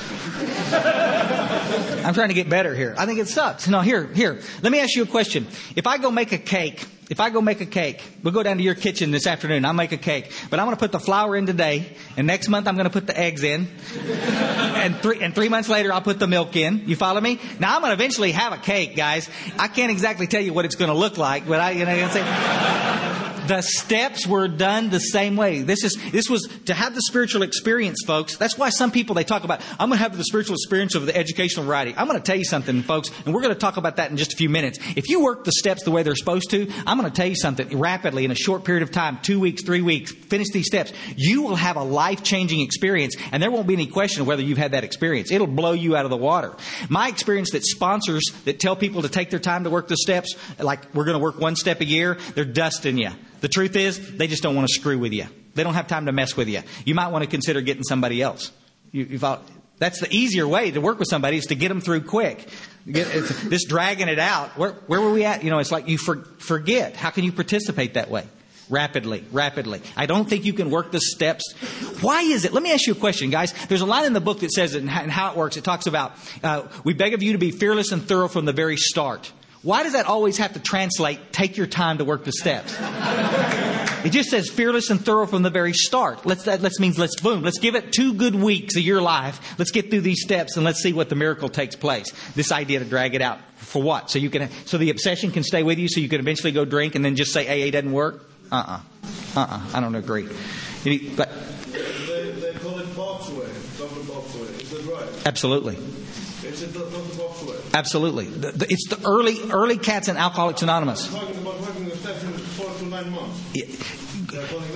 Speaker 2: I'm trying to get better here. I think it sucks. No, here, here. Let me ask you a question. If I go make a cake, if I go make a cake, we'll go down to your kitchen this afternoon. I'll make a cake, but I'm going to put the flour in today, and next month I'm going to put the eggs in, and three and three months later I'll put the milk in. You follow me? Now I'm going to eventually have a cake, guys. I can't exactly tell you what it's going to look like, but I, you know, what I'm saying. The steps were done the same way. This is this was to have the spiritual experience, folks. That's why some people, they talk about, I'm going to have the spiritual experience of the educational variety. I'm going to tell you something, folks, and we're going to talk about that in just a few minutes. If you work the steps the way they're supposed to, I'm going to tell you something rapidly in a short period of time, two weeks, three weeks, finish these steps. You will have a life-changing experience, and there won't be any question of whether you've had that experience. It'll blow you out of the water. My experience that sponsors that tell people to take their time to work the steps, like we're going to work one step a year, they're dusting you. The truth is, they just don't want to screw with you. They don't have time to mess with you. You might want to consider getting somebody else. You, you thought, that's the easier way to work with somebody, is to get them through quick. Get, this dragging it out. Where, where were we at? You know, it's like you for, forget. How can you participate that way? Rapidly, rapidly. I don't think you can work the steps. Why is it? Let me ask you a question, guys. There's a line in the book that says it and how it works. It talks about, uh, we beg of you to be fearless and thorough from the very start. Why does that always have to translate, take your time to work the steps? It just says fearless and thorough from the very start. Let's, that let's means let's boom. Let's give it two good weeks of your life. Let's get through these steps and let's see what the miracle takes place. This idea to drag it out. For what? So you can, so the obsession can stay with you, so you can eventually go drink and then just say A A doesn't work? Uh-uh. Uh-uh. I don't agree. But
Speaker 3: They, they call it Bob's way. Doctor Bob's way. Is that right?
Speaker 2: Absolutely.
Speaker 3: Is it Doctor Bob's way?
Speaker 2: Absolutely. The, the, it's the early early cats in Alcoholics Anonymous.
Speaker 3: I'm talking about working the steps in four to nine months. They're calling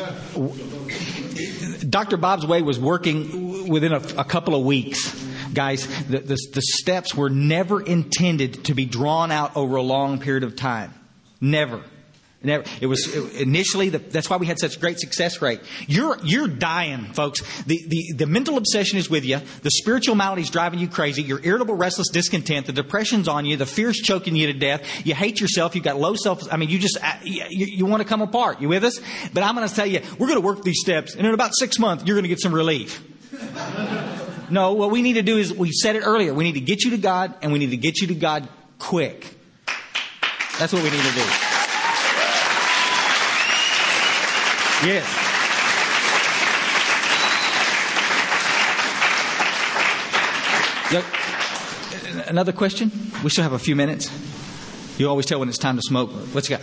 Speaker 3: that.
Speaker 2: Doctor Bob's Way was working within a, a couple of weeks. Guys, the, the, the steps were never intended to be drawn out over a long period of time. Never. Never. It was initially, the, that's why we had such a great success rate. You're you're dying, folks. The, the, the mental obsession is with you. The spiritual malady is driving you crazy. You're irritable, restless, discontent. The depression's on you. The fear's choking you to death. You hate yourself. You've got low self. I mean, you just, you, you want to come apart. You with us? But I'm going to tell you, we're going to work these steps. And in about six months, you're going to get some relief. No, what we need to do is, we said it earlier, we need to get you to God, and we need to get you to God quick. That's what we need to do. Yes. Yep. Another question? We still have a few minutes. You always tell when it's time to smoke. What you got?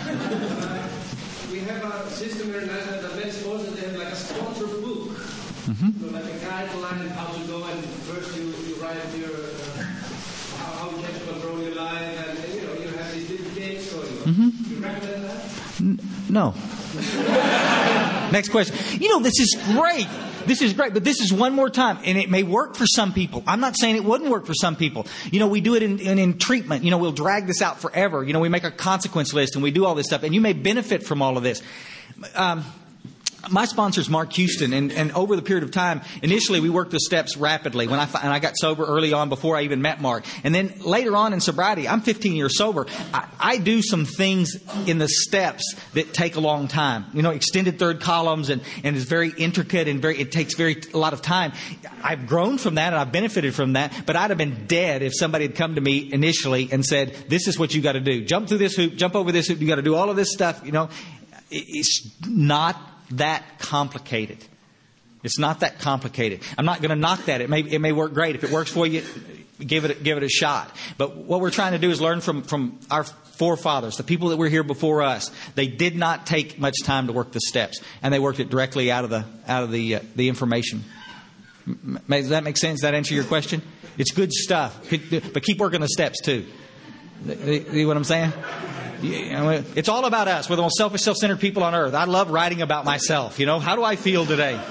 Speaker 5: We have a system here in Iceland that many sponsors, they have like a sponsor book.
Speaker 2: Mm-hmm.
Speaker 5: So like a guideline how to go, and first you, you write your uh, how, how you can control your life, and you know you have these different games going on.
Speaker 2: Mm-hmm.
Speaker 5: You recommend that?
Speaker 2: N- no. Next question. You know, this is great. This is great, but this is one more time, and it may work for some people. I'm not saying it wouldn't work for some people. You know, we do it in, in, in treatment. You know, we'll drag this out forever. You know, we make a consequence list, and we do all this stuff, and you may benefit from all of this. Um, My sponsor is Mark Houston, and, and over the period of time, initially we worked the steps rapidly. When I and I got sober early on before I even met Mark, and then later on in sobriety, I'm fifteen years sober. I, I do some things in the steps that take a long time. You know, extended third columns, and and it's very intricate and very. It takes very a lot of time. I've grown from that and I've benefited from that. But I'd have been dead if somebody had come to me initially and said, "This is what you got to do: jump through this hoop, jump over this hoop. You got to do all of this stuff." You know, it's not that complicated. It's not that complicated. I'm not going to knock that. It may it may work great. If it works for you, give it give it a shot. But what we're trying to do is learn from from our forefathers, the people that were here before us. They did not take much time to work the steps, and they worked it directly out of the out of the uh, the information. Does that make sense? Does that answer your question? It's good stuff, but keep working the steps too. See what I'm saying? It's all about us. We're the most selfish, self-centered people on earth. I love writing about myself. You know, how do I feel today? You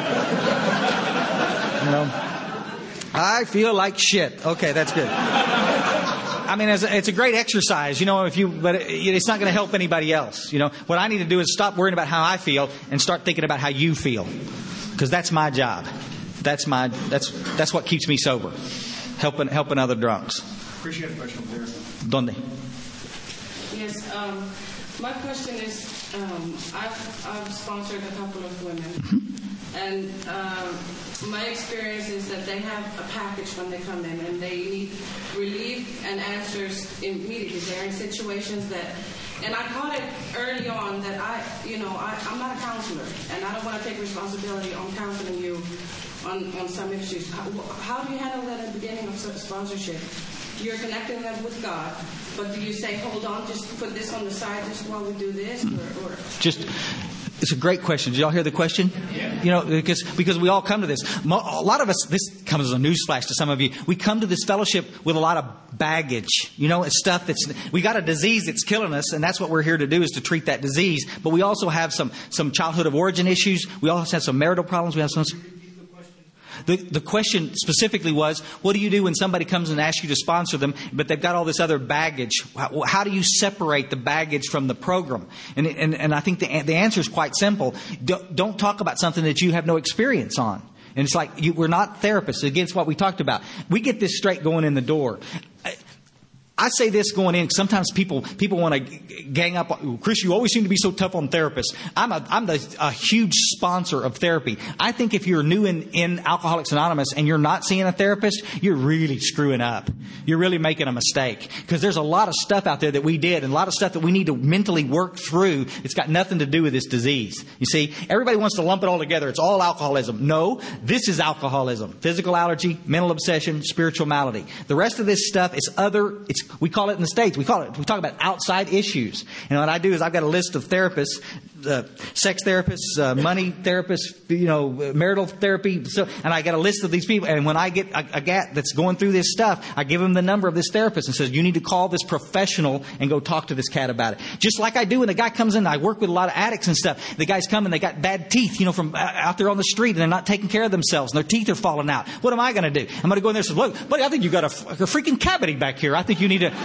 Speaker 2: know, I feel like shit. Okay, that's good. I mean, it's a great exercise, you know, if you, but it's not going to help anybody else. You know, what I need to do is stop worrying about how I feel and start thinking about how you feel, because that's my job. That's my that's that's what keeps me sober, helping helping other drunks.
Speaker 3: Appreciate the question there.
Speaker 2: ¿Dónde?
Speaker 6: Yes, um, my question is, um, I've, I've sponsored a couple of women, mm-hmm. and um, my experience is that they have a package when they come in, and they need relief and answers immediately. They're in situations that, and I caught it early on that I, you know, I, I'm not a counselor, and I don't want to take responsibility on counseling you on, on some issues. How, how do you handle that at the beginning of sponsorship? You're connecting them with God. but do you say, hold on, just put this on the side just while we do this? Or, or?
Speaker 2: Just... It's a great question. Did y'all hear the question? Yeah. You know, because because we all come to this. A lot of us, this comes as a newsflash to some of you. We come to this fellowship with a lot of baggage. You know, it's stuff that's, we got a disease that's killing us, and that's what we're here to do, is to treat that disease. But we also have some, some childhood of origin issues. We also have some marital problems. We have some... The, the question specifically was, what do you do when somebody comes and asks you to sponsor them, but they've got all this other baggage? How, how do you separate the baggage from the program? And, and, and I think the, the answer is quite simple. Don't, don't talk about something that you have no experience on. And it's like, you, we're not therapists. Against what we talked about. We get this straight going in the door. I, I say this going in. Sometimes people people want to gang up. Chris, you always seem to be so tough on therapists. I'm a I'm the, a huge sponsor of therapy. I think if you're new in, in Alcoholics Anonymous and you're not seeing a therapist, you're really screwing up. You're really making a mistake, because there's a lot of stuff out there that we did and a lot of stuff that we need to mentally work through. It's got nothing to do with this disease. You see, everybody wants to lump it all together. It's all alcoholism. No, this is alcoholism: physical allergy, mental obsession, spiritual malady. The rest of this stuff is other. It's We call it in the States, we call it, we talk about outside issues. And what I do is I've got a list of therapists, uh, sex therapists, uh, money therapists, you know, marital therapy. So, and I got a list of these people. And when I get a, a guy that's going through this stuff, I give him the number of this therapist and says, you need to call this professional and go talk to this cat about it. Just like I do when the guy comes in. I work with a lot of addicts and stuff. The guys come and they got bad teeth, you know, from out there on the street, and they're not taking care of themselves, and their teeth are falling out. What am I going to do? I'm going to go in there and say, look, buddy, I think you've got a, a freaking cavity back here. I think you need to...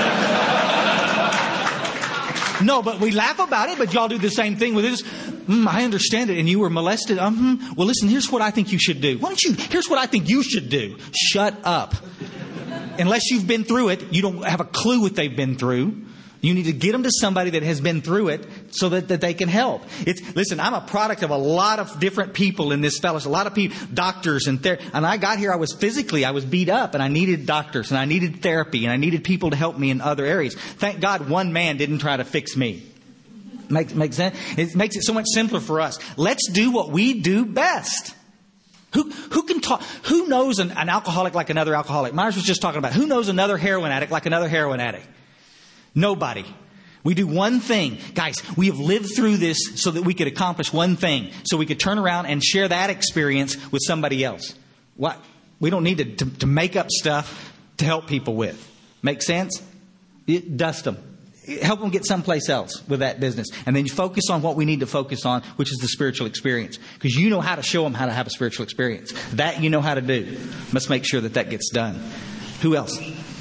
Speaker 2: No, but we laugh about it, but y'all do the same thing with this. Mm, I understand it, and you were molested. Um, well, listen, here's what I think you should do. Why don't you, here's what I think you should do. Shut up. Unless you've been through it, you don't have a clue what they've been through. You need to get them to somebody that has been through it so that, that they can help. It's, listen, I'm a product of a lot of different people in this fellowship. A lot of people, doctors and ther- and I got here, I was physically, I was beat up, and I needed doctors, and I needed therapy, and I needed people to help me in other areas. Thank God one man didn't try to fix me. Makes, makes sense? It makes it so much simpler for us. Let's do what we do best. Who who can talk? Who knows an, an alcoholic like another alcoholic? Myers was just talking about who knows another heroin addict like another heroin addict. Nobody. We do one thing. Guys, we have lived through this so that we could accomplish one thing. So we could turn around and share that experience with somebody else. What? We don't need to, to, to make up stuff to help people with. Make sense? It, dust them. Help them get someplace else with that business. And then you focus on what we need to focus on, which is the spiritual experience. Because you know how to show them how to have a spiritual experience. That you know how to do. Let's make sure that that gets done. Who else?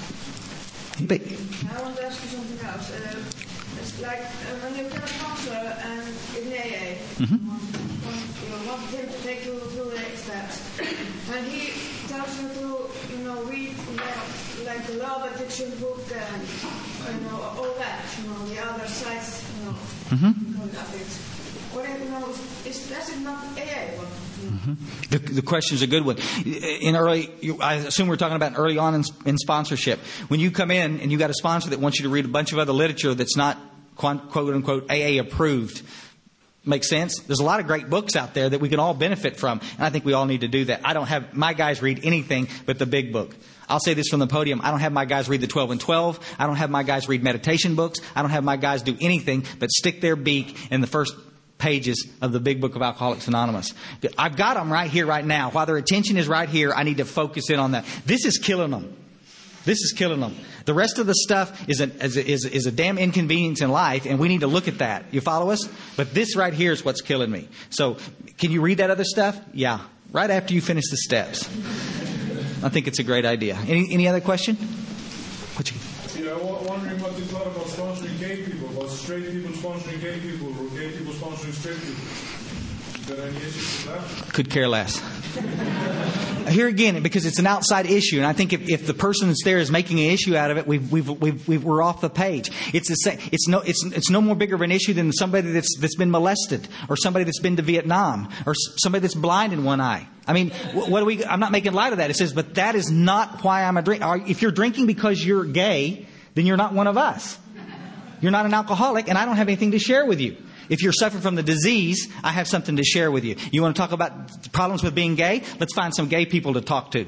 Speaker 2: But,
Speaker 4: I want to ask you something else. Uh, it's like uh, when you get a sponsor and in A A,
Speaker 2: mm-hmm.
Speaker 4: want, want, you know, want him to take you through the next steps, and he tells you to, you know, read like, like the Love Addiction book and you know all that, you know, the other sides, you know,
Speaker 2: mm-hmm.
Speaker 4: of it. What you know, is that's not A A one.
Speaker 2: Mm-hmm. The, the question is a good one. In early, I assume we're talking about early on in, in sponsorship. When you come in and you got a sponsor that wants you to read a bunch of other literature that's not quote unquote A A approved. Makes sense? There's a lot of great books out there that we can all benefit from, and I think we all need to do that. I don't have my guys read anything but the big book. I'll say this from the podium. I don't have my guys read the twelve and twelve. I don't have my guys read meditation books. I don't have my guys do anything but stick their beak in the first pages of the big book of Alcoholics Anonymous. I've got them right here, right now. While their attention is right here, I need to focus in on that. This is killing them. This is killing them. The rest of the stuff is a, is a, is a, is a damn inconvenience in life, and we need to look at that. You follow us? But this right here is what's killing me. So, can you read that other stuff? Yeah. Right after you finish the steps. I think it's a great idea. Any any other question? What you...
Speaker 3: Yeah, I'm wondering what you thought about sponsoring gay people, about straight people sponsoring gay people, or gay people sponsoring straight people. Is there any issues with that?
Speaker 2: Could care less. Here again, because it's an outside issue, and I think if, if the person that's there is making an issue out of it, we've, we've, we've, we've, we're off the page. It's the same, it's no it's it's no more bigger of an issue than somebody that's that's been molested, or somebody that's been to Vietnam, or somebody that's blind in one eye. I mean, what do we? I'm not making light of that. It says, but that is not why I'm a drink. If you're drinking because you're gay, then you're not one of us. You're not an alcoholic, and I don't have anything to share with you. If you're suffering from the disease, I have something to share with you. You want to talk about problems with being gay? Let's find some gay people to talk to.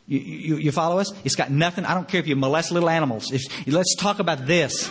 Speaker 2: You, you, you follow us? It's got nothing. I don't care if you molest little animals. If, let's talk about this.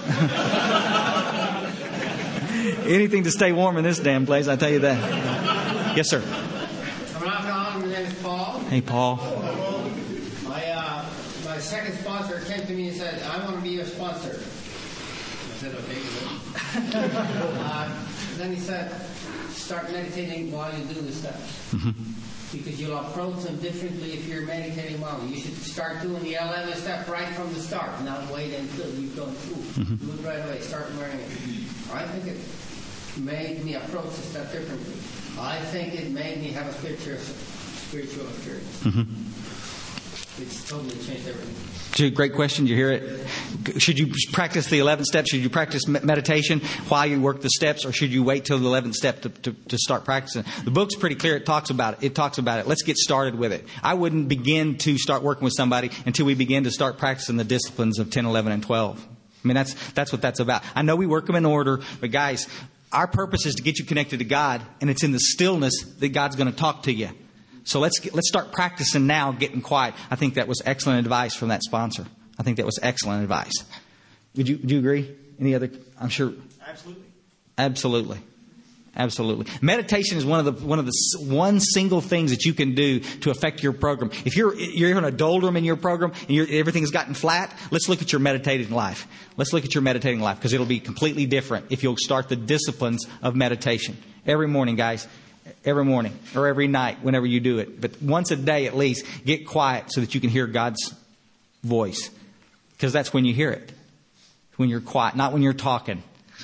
Speaker 2: Anything to stay warm in this damn place, I tell you that. Yes, sir.
Speaker 7: I'm not on. My name is Paul.
Speaker 2: Hey, Paul.
Speaker 7: My uh, my second sponsor came to me and said, "I want to be your sponsor." I said, "Okay." Good. uh, then he said, "Start meditating while you do the steps." Mm-hmm. Because you'll approach them differently if you're meditating while. You should start doing the eleventh step right from the start, not wait until you've gone through. Mm-hmm. Do it right away. Start learning it. I think it made me approach the step differently. I think it made me have a spiritual, spiritual experience. Mm-hmm. It's totally changed everything.
Speaker 2: Great question. Did you hear it? Should you practice the eleventh step? Should you practice meditation while you work the steps, or should you wait till the eleventh step to, to, to start practicing? The book's pretty clear. It talks about it. It talks about it. Let's get started with it. I wouldn't begin to start working with somebody until we begin to start practicing the disciplines of ten, eleven, and twelve. I mean, that's that's what that's about. I know we work them in order, but guys, our purpose is to get you connected to God, and it's in the stillness that God's going to talk to you. So let's get, let's start practicing now, getting quiet. I think that was excellent advice from that sponsor. I think that was excellent advice. Would you, would you agree? Any other? I'm sure.
Speaker 1: Absolutely.
Speaker 2: Absolutely. Absolutely. Meditation is one of the one of the one single things that you can do to affect your program. If you're you're in a doldrum in your program and you're, everything has gotten flat, let's look at your meditating life. Let's look at your meditating life, because it'll be completely different if you'll start the disciplines of meditation every morning, guys. Every morning or every night, whenever you do it. But once a day at least, get quiet so that you can hear God's voice. Because that's when you hear it. When you're quiet, not when you're talking.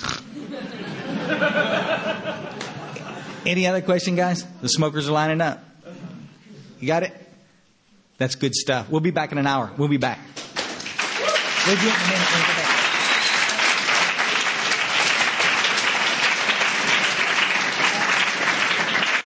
Speaker 2: Any other question, guys? The smokers are lining up. You got it? That's good stuff. We'll be back in an hour. We'll be back. We'll be in a minute.